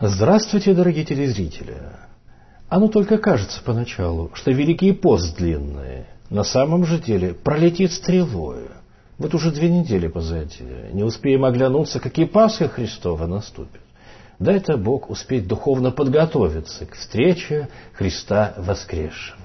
Здравствуйте, дорогие телезрители! Оно только кажется поначалу, что Великий пост длинный, на самом же деле пролетит стрелой. Вот уже 2 недели позади, не успеем оглянуться, как и Пасха Христова наступит. Дай-то Бог успеть духовно подготовиться к встрече Христа воскресшего.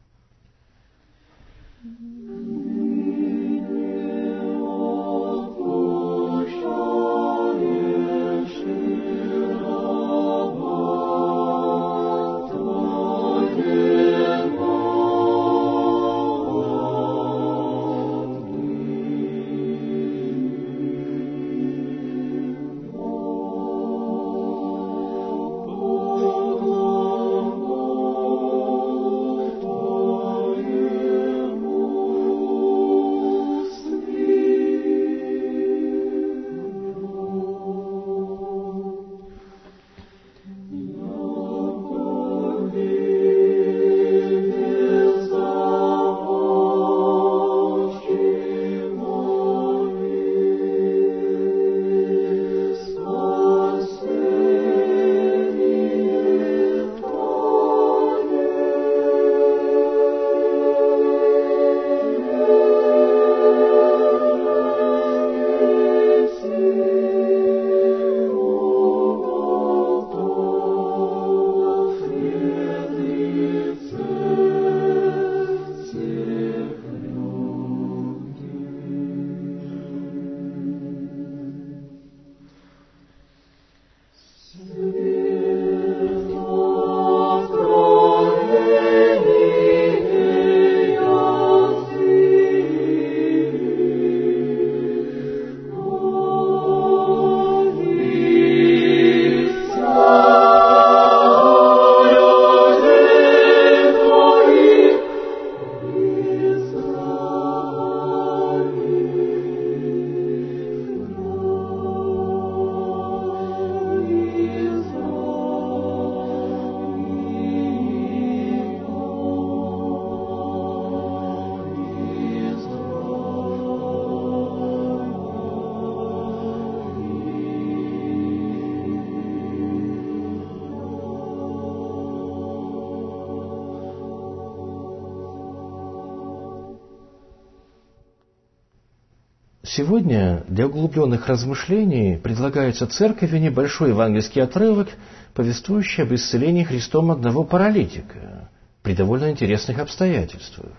Сегодня для углубленных размышлений предлагается Церковью небольшой евангельский отрывок, повествующий об исцелении Христом одного паралитика при довольно интересных обстоятельствах.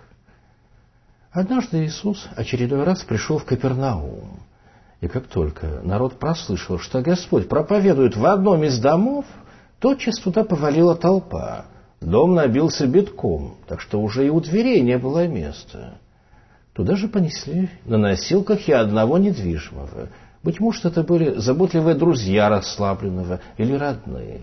Однажды Иисус очередной раз пришел в Капернаум, и как только народ прослышал, что Господь проповедует в одном из домов, тотчас туда повалила толпа. Дом набился битком, так что уже и у дверей не было места. Туда же понесли на носилках и одного недвижимого. Быть может, это были заботливые друзья расслабленного или родные.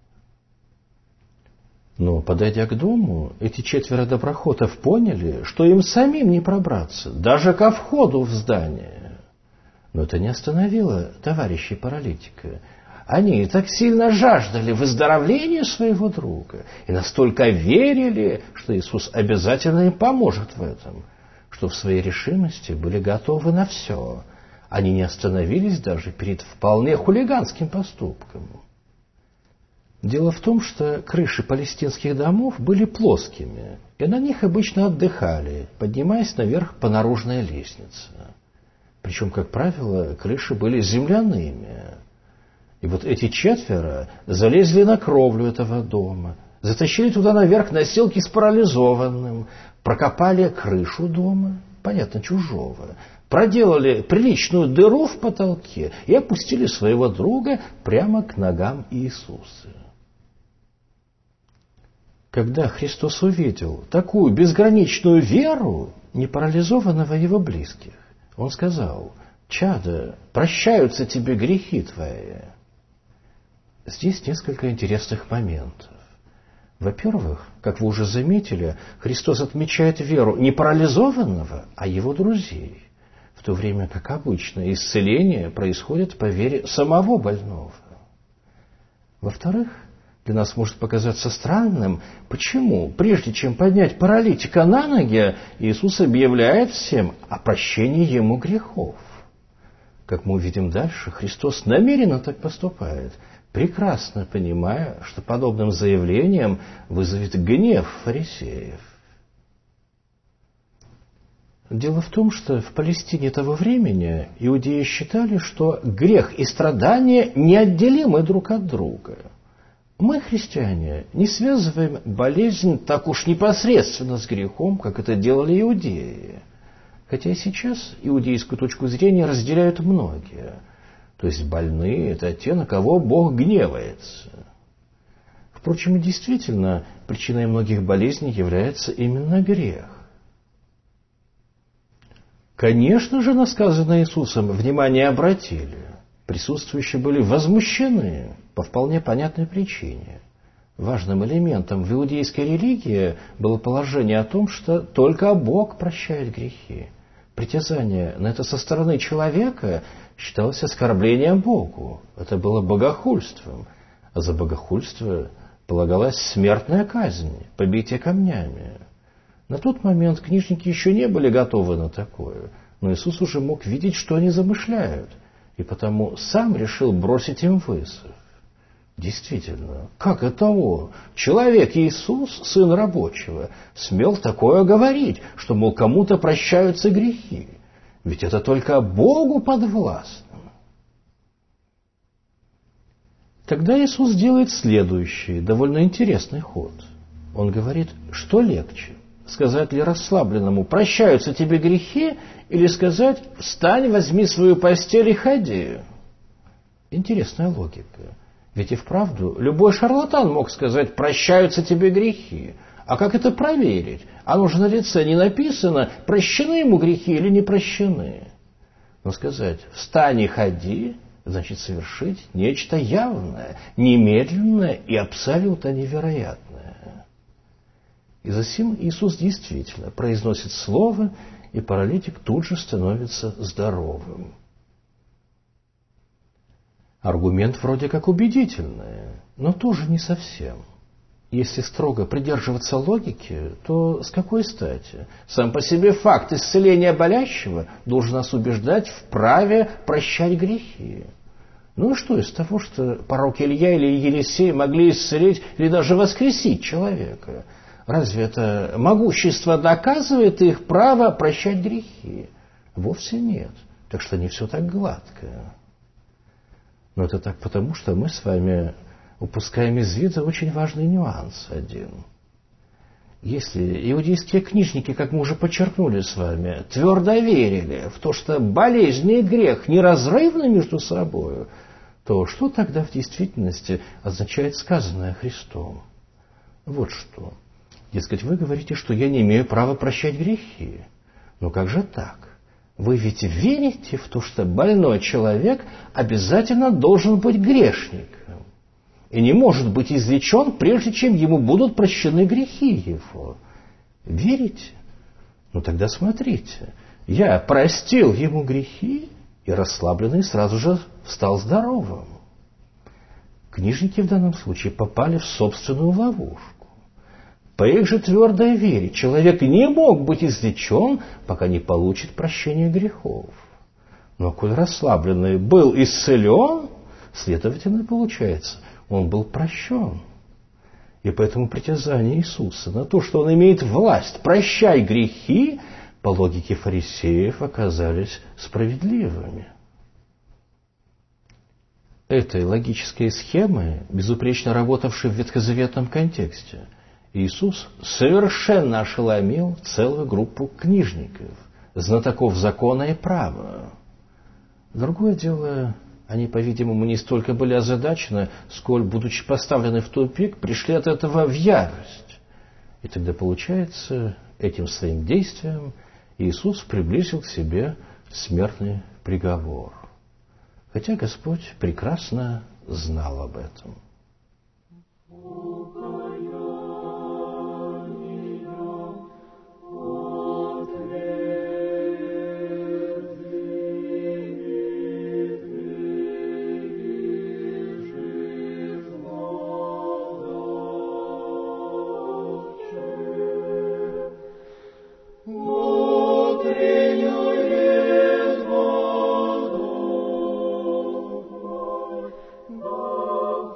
Но, подойдя к дому, эти 4 доброхотов поняли, что им самим не пробраться, даже ко входу в здание. Но это не остановило товарищей паралитика. Они так сильно жаждали выздоровления своего друга и настолько верили, что Иисус обязательно им поможет в этом, что в своей решимости были готовы на все. Они не остановились даже перед вполне хулиганским поступком. Дело в том, что крыши палестинских домов были плоскими, и на них обычно отдыхали, поднимаясь наверх по наружной лестнице. Причем, как правило, крыши были земляными. И вот эти 4 залезли на кровлю этого дома, затащили туда наверх носилки с парализованным, прокопали крышу дома, понятно, чужого, проделали приличную дыру в потолке и опустили своего друга прямо к ногам Иисуса. Когда Христос увидел такую безграничную веру непарализованного его близких, Он сказал: «Чадо, прощаются тебе грехи твои». Здесь несколько интересных моментов. Во-первых, как вы уже заметили, Христос отмечает веру не парализованного, а его друзей, в то время как обычно исцеление происходит по вере самого больного. Во-вторых, для нас может показаться странным, почему, прежде чем поднять паралитика на ноги, Иисус объявляет всем о прощении ему грехов. Как мы увидим дальше, Христос намеренно так поступает, прекрасно понимая, что подобным заявлением вызовет гнев фарисеев. Дело в том, что в Палестине того времени иудеи считали, что грех и страдания неотделимы друг от друга. Мы, христиане, не связываем болезнь так уж непосредственно с грехом, как это делали иудеи. Хотя и сейчас иудейскую точку зрения разделяют многие. То есть больные – это те, на кого Бог гневается. Впрочем, действительно, причиной многих болезней является именно грех. Конечно же, на сказанное Иисусом внимание обратили. Присутствующие были возмущены по вполне понятной причине. Важным элементом в иудейской религии было положение о том, что только Бог прощает грехи. Притязание на это со стороны человека считалось оскорблением Богу. Это было богохульством. А за богохульство полагалась смертная казнь, побитие камнями. На тот момент книжники еще не были готовы на такое, но Иисус уже мог видеть, что они замышляют, и потому сам решил бросить им вызов. Действительно, как это он, человек Иисус, сын рабочего, смел такое говорить, что, мол, кому-то прощаются грехи? Ведь это только Богу подвластно. Тогда Иисус делает следующий, довольно интересный ход. Он говорит, что легче? Сказать ли расслабленному, прощаются тебе грехи, или сказать, встань, возьми свою постель и ходи? Интересная логика. Ведь и вправду любой шарлатан мог сказать, прощаются тебе грехи. А как это проверить? Оно же на лице не написано, прощены ему грехи или не прощены. Но сказать, встань и ходи, значит совершить нечто явное, немедленное и абсолютно невероятное. И затем Иисус действительно произносит слово, и паралитик тут же становится здоровым. Аргумент вроде как убедительный, но тоже не совсем. Если строго придерживаться логики, то с какой стати? Сам по себе факт исцеления болящего должен нас убеждать в праве прощать грехи. Ну и что из того, что пророк Илья или Елисей могли исцелить или даже воскресить человека? Разве это могущество доказывает их право прощать грехи? Вовсе нет. Так что не все так гладко. Но это так потому, что мы с вами упускаем из вида очень важный нюанс один. Если иудейские книжники, как мы уже подчеркнули с вами, твердо верили в то, что болезнь и грех неразрывны между собой, то что тогда в действительности означает сказанное Христом? Вот что. Дескать, вы говорите, что я не имею права прощать грехи. Но как же так? Вы ведь верите в то, что больной человек обязательно должен быть грешником и не может быть излечен, прежде чем ему будут прощены грехи его. Верите? Ну тогда смотрите. Я простил ему грехи, и расслабленный сразу же стал здоровым. Книжники в данном случае попали в собственную ловушку. По их же твердой вере человек не мог быть излечен, пока не получит прощения грехов. Но коль расслабленный был исцелен, следовательно, получается, он был прощен. И поэтому притязания Иисуса на то, что он имеет власть прощай грехи, по логике фарисеев оказались справедливыми. Этой логической схемы, безупречно работавшей в ветхозаветном контексте, Иисус совершенно ошеломил целую группу книжников, знатоков закона и права. Другое дело, они, по-видимому, не столько были озадачены, сколь, будучи поставлены в тупик, пришли от этого в ярость. И тогда, получается, этим своим действием Иисус приблизил к себе смертный приговор. Хотя Господь прекрасно знал об этом. Oh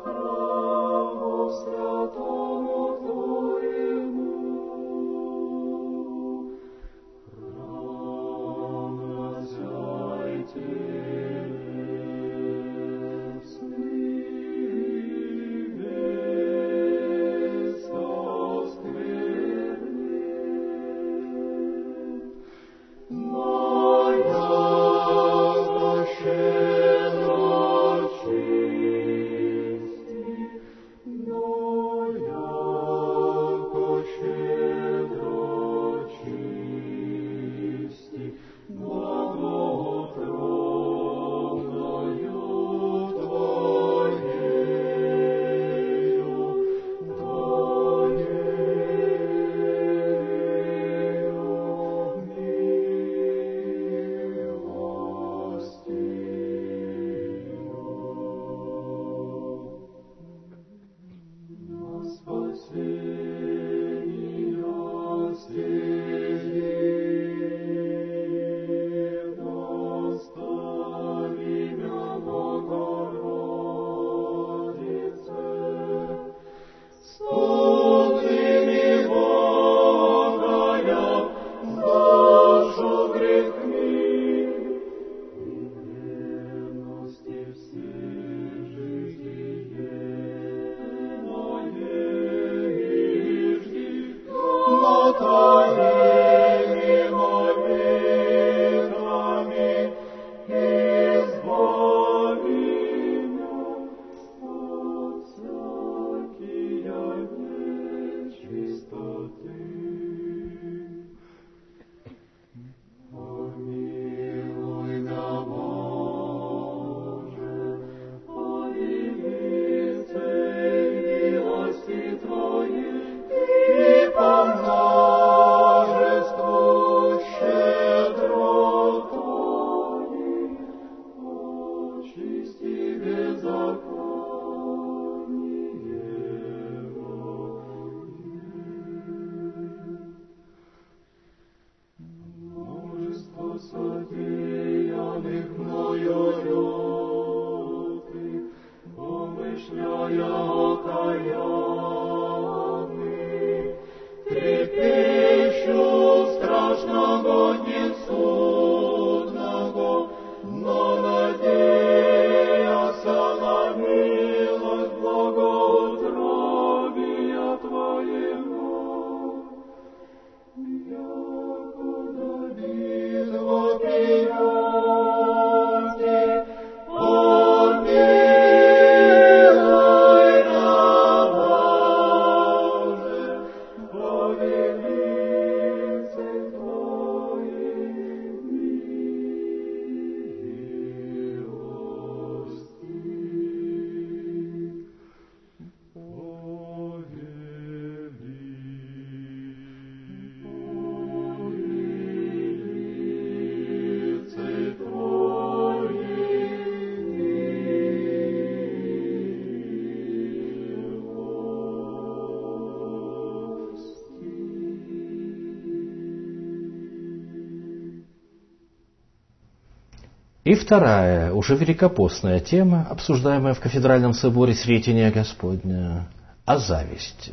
И вторая, уже великопостная тема, обсуждаемая в кафедральном соборе Сретения Господня, о зависти.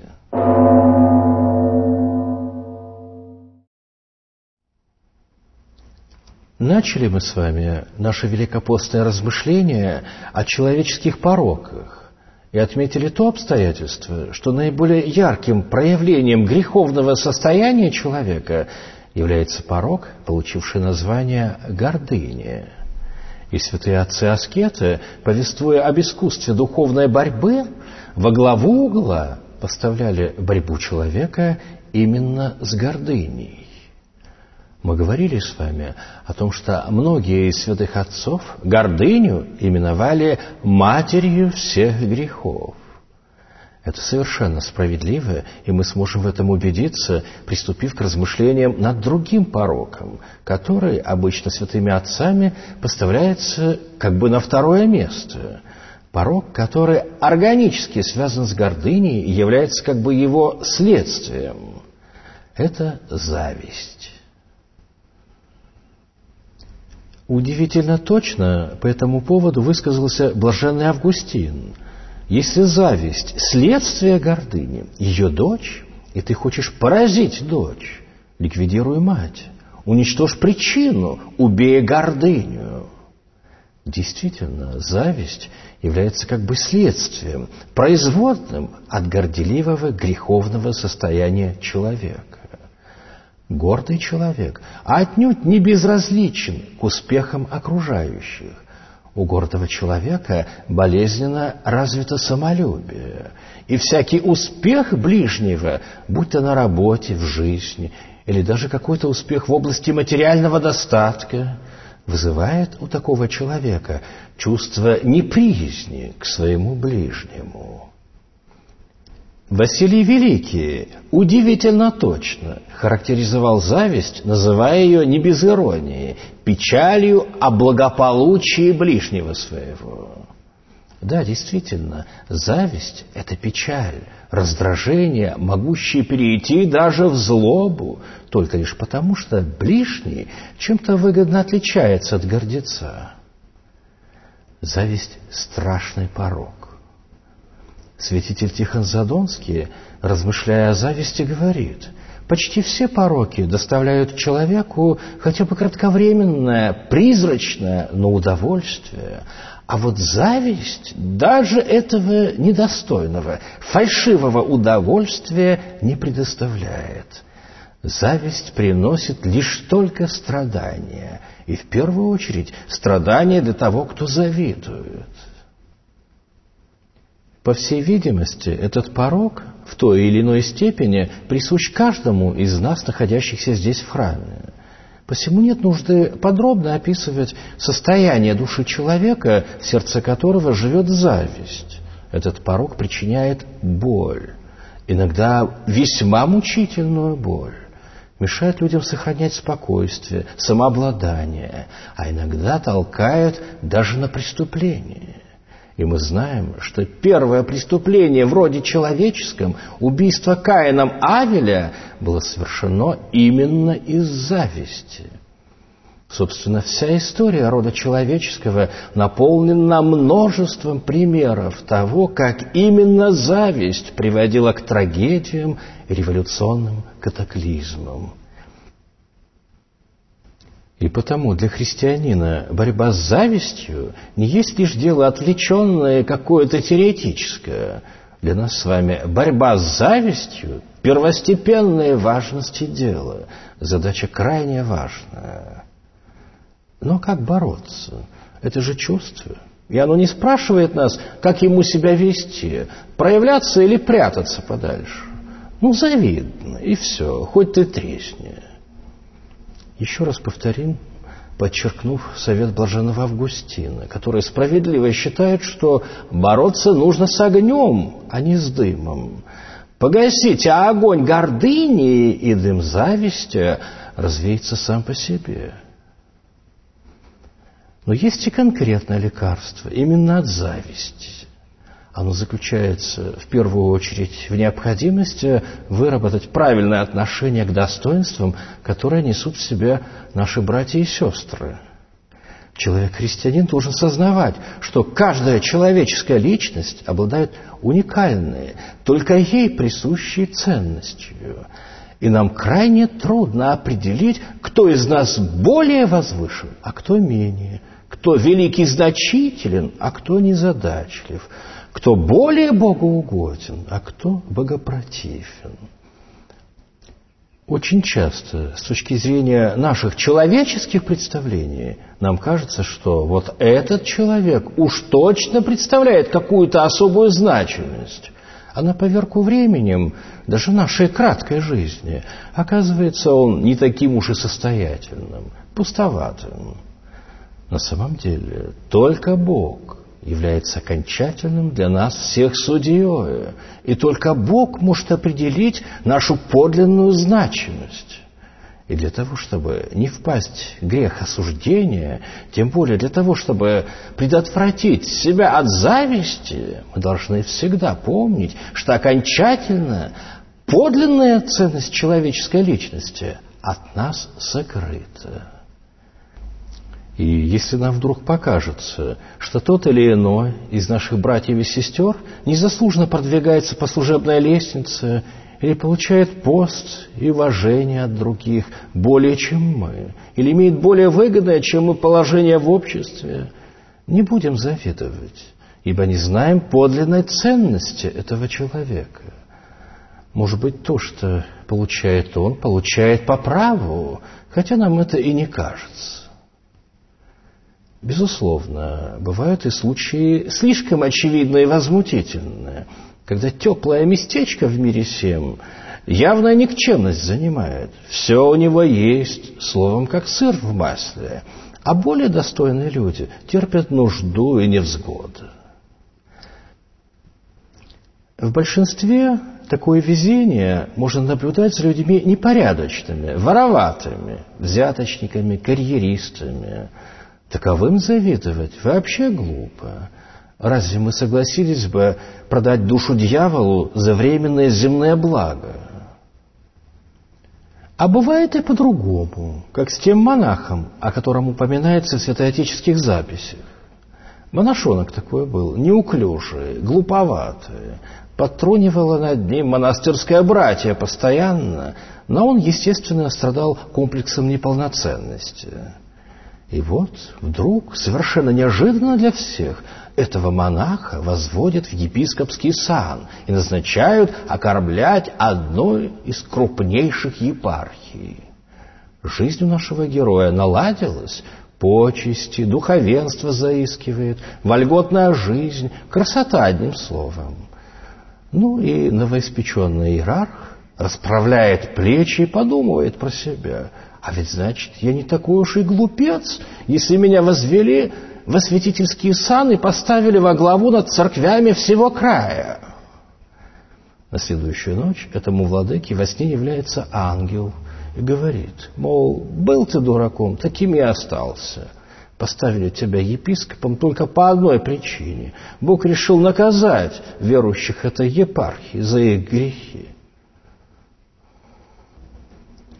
Начали мы с вами наше великопостное размышление о человеческих пороках и отметили то обстоятельство, что наиболее ярким проявлением греховного состояния человека является порок, получивший название гордыни. И святые отцы-аскеты, повествуя об искусстве духовной борьбы, во главу угла поставляли борьбу человека именно с гордыней. Мы говорили с вами о том, что многие из святых отцов гордыню именовали матерью всех грехов. Это совершенно справедливо, и мы сможем в этом убедиться, приступив к размышлениям над другим пороком, который обычно святыми отцами поставляется как бы на второе место. Порок, который органически связан с гордыней и является как бы его следствием. Это зависть. Удивительно точно по этому поводу высказался блаженный Августин. Если зависть – следствие гордыни, ее дочь, и ты хочешь поразить дочь, ликвидируй мать, уничтожь причину, убей гордыню. Действительно, зависть является как бы следствием, производным от горделивого греховного состояния человека. Гордый человек отнюдь не безразличен к успехам окружающих. У гордого человека болезненно развито самолюбие, и всякий успех ближнего, будь то на работе, в жизни, или даже какой-то успех в области материального достатка, вызывает у такого человека чувство неприязни к своему ближнему. Василий Великий удивительно точно характеризовал зависть, называя ее не без иронии печалью о благополучии ближнего своего. Да, действительно, зависть – это печаль, раздражение, могущее перейти даже в злобу, только лишь потому, что ближний чем-то выгодно отличается от гордеца. Зависть – страшный порок. Святитель Тихон Задонский, размышляя о зависти, говорит: почти все пороки доставляют человеку хотя бы кратковременное, призрачное, но удовольствие, а вот зависть даже этого недостойного, фальшивого удовольствия не предоставляет. Зависть приносит лишь только страдания, и в первую очередь страдания для того, кто завидует. По всей видимости, этот порок в той или иной степени присущ каждому из нас, находящихся здесь в храме. Посему нет нужды подробно описывать состояние души человека, в сердце которого живет зависть. Этот порок причиняет боль, иногда весьма мучительную боль, мешает людям сохранять спокойствие, самообладание, а иногда толкает даже на преступление. И мы знаем, что первое преступление в роде человеческом, убийство Каином Авеля, было совершено именно из зависти. Собственно, вся история рода человеческого наполнена множеством примеров того, как именно зависть приводила к трагедиям и революционным катаклизмам. И потому для христианина борьба с завистью не есть лишь дело отвлеченное, какое-то теоретическое. Для нас с вами борьба с завистью – первостепенной важности дела, задача крайне важная. Но как бороться? Это же чувство. И оно не спрашивает нас, как ему себя вести, проявляться или прятаться подальше. Завидно, и все, хоть ты тресни. Еще раз повторим, подчеркнув совет блаженного Августина, который справедливо считает, что бороться нужно с огнем, а не с дымом. Погасите огонь гордыни, и дым зависти развеется сам по себе. Но есть и конкретное лекарство именно от зависти. Оно заключается в первую очередь в необходимости выработать правильное отношение к достоинствам, которые несут в себе наши братья и сестры. Человек-христианин должен сознавать, что каждая человеческая личность обладает уникальной, только ей присущей ценностью. И нам крайне трудно определить, кто из нас более возвышен, а кто менее, кто великий и значителен, а кто незадачлив, кто более богоугоден, а кто богопротивен. Очень часто, с точки зрения наших человеческих представлений, нам кажется, что вот этот человек уж точно представляет какую-то особую значимость. А на поверку временем, даже нашей краткой жизни, оказывается, он не таким уж и состоятельным, пустоватым. На самом деле, только Бог является окончательным для нас всех судьей, и только Бог может определить нашу подлинную значимость. И для того, чтобы не впасть в грех осуждения, тем более для того, чтобы предотвратить себя от зависти, мы должны всегда помнить, что окончательно подлинная ценность человеческой личности от нас сокрыта. И если нам вдруг покажется, что тот или иной из наших братьев и сестер незаслуженно продвигается по служебной лестнице или получает пост и уважение от других более, чем мы, или имеет более выгодное, чем мы, положение в обществе, не будем завидовать, ибо не знаем подлинной ценности этого человека. Может быть, то, что получает он, получает по праву, хотя нам это и не кажется. Безусловно, бывают и случаи слишком очевидные и возмутительные, когда теплое местечко в мире сем явная никчемность занимает. Все у него есть, словом, как сыр в масле, а более достойные люди терпят нужду и невзгоды. В большинстве такое везение можно наблюдать за людьми непорядочными, вороватыми, взяточниками, карьеристами. Таковым завидовать вообще глупо. Разве мы согласились бы продать душу дьяволу за временное земное благо? А бывает и по-другому, как с тем монахом, о котором упоминается в святоотеческих записях. Монашонок такой был, неуклюжий, глуповатый. Подтрунивало над ним монастырское братье постоянно, но он, естественно, страдал комплексом неполноценности. И вот вдруг, совершенно неожиданно для всех, этого монаха возводят в епископский сан и назначают окормлять одной из крупнейших епархий. Жизнь у нашего героя наладилась, почести, духовенство заискивает, вольготная жизнь, красота, одним словом. И новоиспеченный иерарх расправляет плечи и подумывает про себя: а ведь, значит, я не такой уж и глупец, если меня возвели во святительские саны и поставили во главу над церквями всего края. На следующую ночь этому владыке во сне является ангел и говорит, мол, был ты дураком, таким и остался. Поставили тебя епископом только по одной причине. Бог решил наказать верующих этой епархии за их грехи.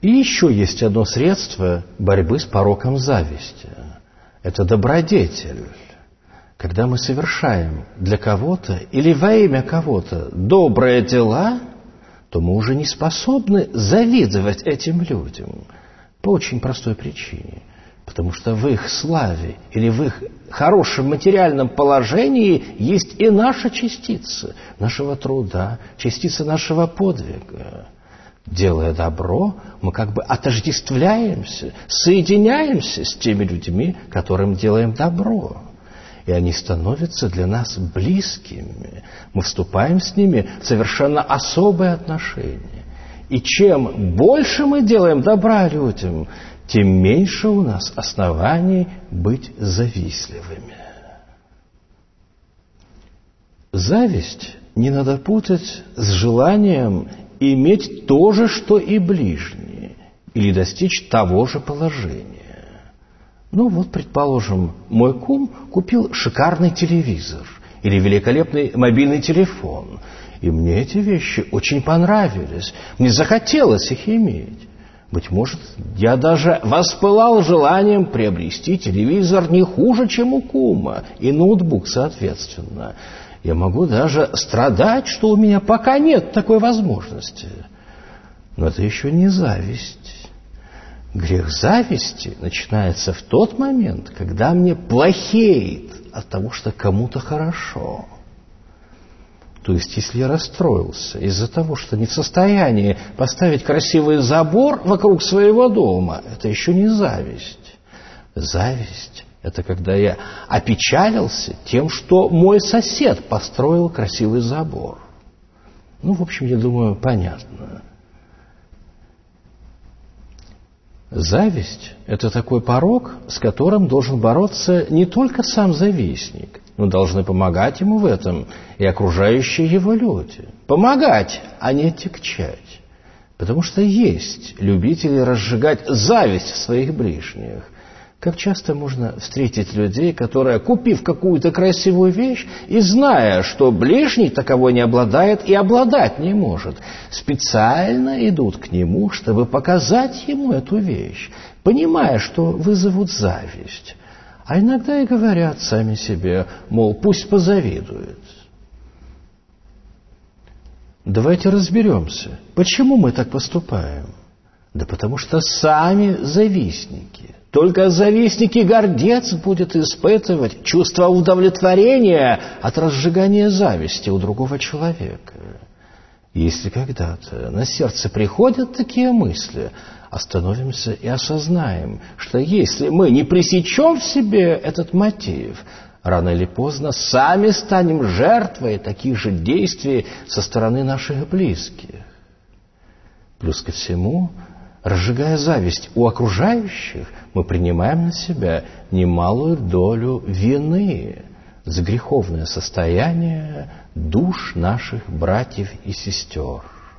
И еще есть одно средство борьбы с пороком зависти. Это добродетель. Когда мы совершаем для кого-то или во имя кого-то добрые дела, то мы уже не способны завидовать этим людям по очень простой причине. Потому что в их славе или в их хорошем материальном положении есть и наша частица нашего труда, частица нашего подвига. Делая добро, мы как бы отождествляемся, соединяемся с теми людьми, которым делаем добро. И они становятся для нас близкими. Мы вступаем с ними в совершенно особые отношения. И чем больше мы делаем добра людям, тем меньше у нас оснований быть завистливыми. Зависть не надо путать с желанием иметь то же, что и ближние, или достичь того же положения. Ну вот, предположим, мой кум купил шикарный телевизор или великолепный мобильный телефон, и мне эти вещи очень понравились, мне захотелось их иметь. Быть может, я даже воспылал желанием приобрести телевизор не хуже, чем у кума, и ноутбук соответственно. Я могу даже страдать, что у меня пока нет такой возможности. Но это еще не зависть. Грех зависти начинается в тот момент, когда мне плохеет от того, что кому-то хорошо. То есть, если я расстроился из-за того, что не в состоянии поставить красивый забор вокруг своего дома, это еще не зависть. Зависть – это когда я опечалился тем, что мой сосед построил красивый забор. Ну, в общем, я думаю, понятно. Зависть – это такой порок, с которым должен бороться не только сам завистник, но должны помогать ему в этом и окружающие его люди. Помогать, а не отягчать. Потому что есть любители разжигать зависть в своих ближних. Как часто можно встретить людей, которые, купив какую-то красивую вещь и зная, что ближний таковой не обладает и обладать не может, специально идут к нему, чтобы показать ему эту вещь, понимая, что вызовут зависть. А иногда и говорят сами себе, мол, пусть позавидует. Давайте разберемся, почему мы так поступаем. Да потому что сами завистники. Только завистник гордец будет испытывать чувство удовлетворения от разжигания зависти у другого человека. Если когда-то на сердце приходят такие мысли, остановимся и осознаем, что если мы не пресечем в себе этот мотив, рано или поздно сами станем жертвой таких же действий со стороны наших близких. Плюс ко всему, разжигая зависть у окружающих, мы принимаем на себя немалую долю вины за греховное состояние душ наших братьев и сестер.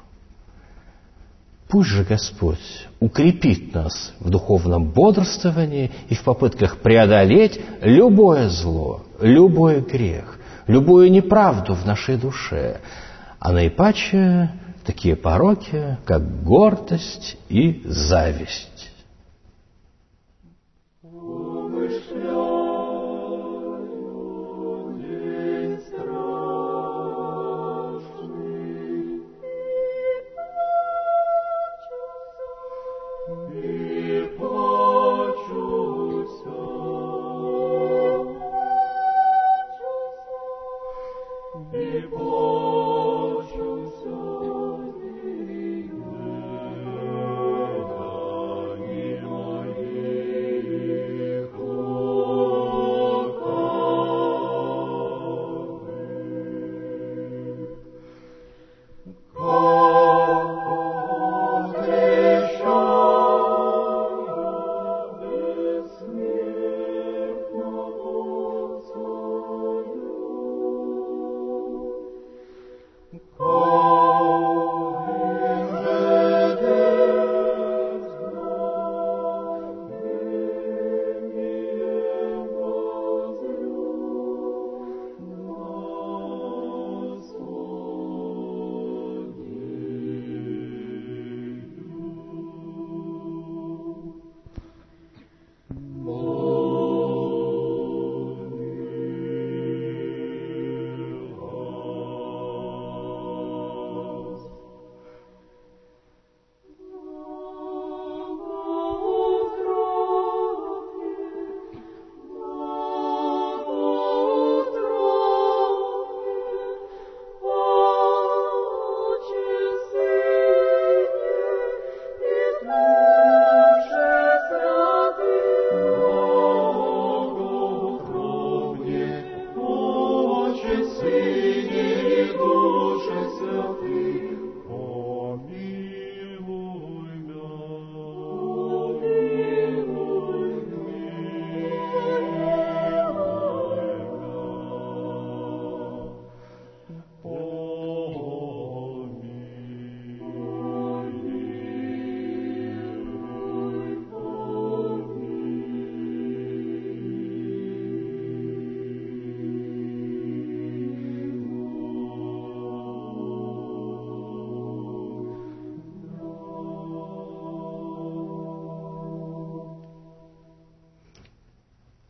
Пусть же Господь укрепит нас в духовном бодрствовании и в попытках преодолеть любое зло, любой грех, любую неправду в нашей душе, а наипаче такие пороки, как гордость и зависть.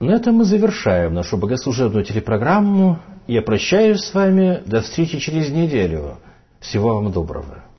На этом мы завершаем нашу богослужебную телепрограмму. Я прощаюсь с вами. До встречи через неделю. Всего вам доброго.